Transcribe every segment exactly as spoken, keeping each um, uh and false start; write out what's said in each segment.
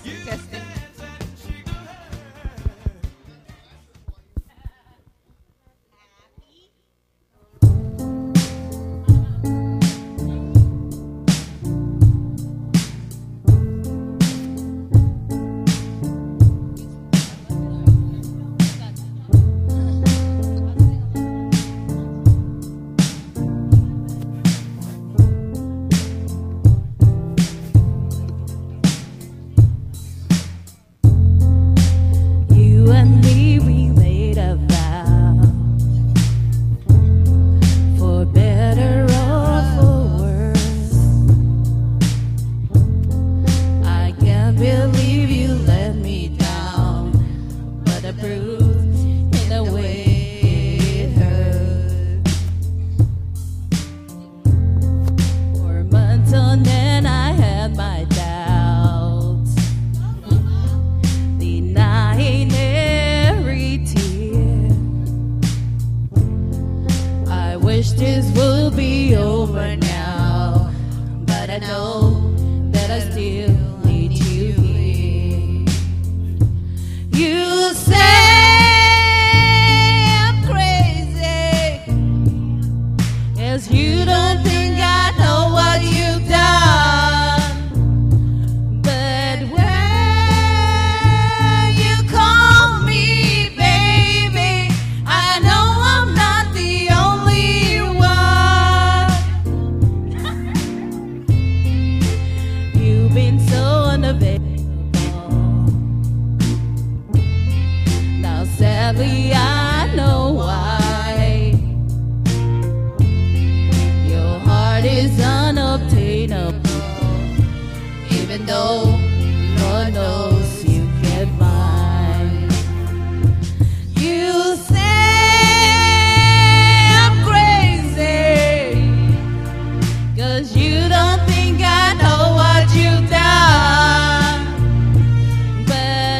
Testing, testing. You and me, we made a vow, for better or for worse. I can't believe you let me down, but the proof in the way it hurts. For months on end, I had my doubts, denying every tear. I wish this would be over now, but I know that I still need you here. You say I'm crazy, 'cause you don't think I know what you've done. But when you call me baby, I know I'm not the only one. You've been so unavailable. Now sadly I know why. Your heart is unobtainable, even though Lord knows you get mine. You say I'm crazy, 'cause you don't think I know what you've done. But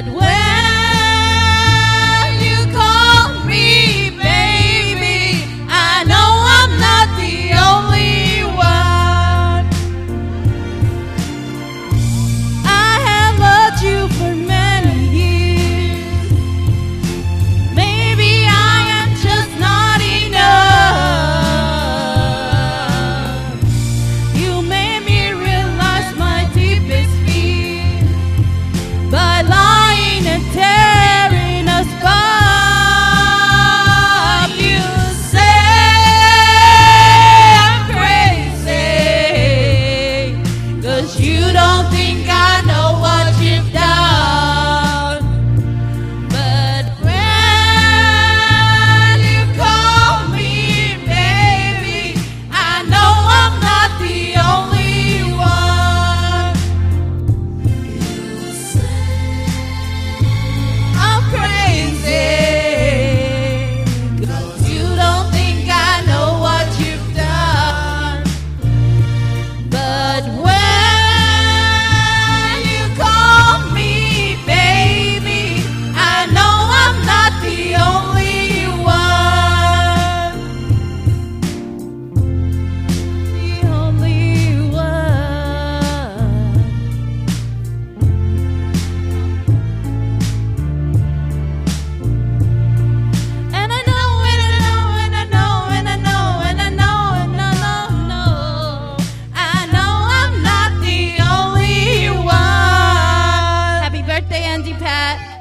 when you call me baby, I know I'm not the only one. I have loved you for many years. Maybe I am just not enough. You made me realize my deepest fear by lying and tearing us apart. You say I'm crazy, 'cause you don't think I know what you've done. But when you call me baby, I know I'm not the only one. You say I'm crazy, 'cause you don't think I know what you've done. But when you call me baby, I know I'm not the only one. The only one. And I know, and I know, and I know, and I know, and I know, and I know, know. I know I'm not the only one. Happy birthday, Angie Pat.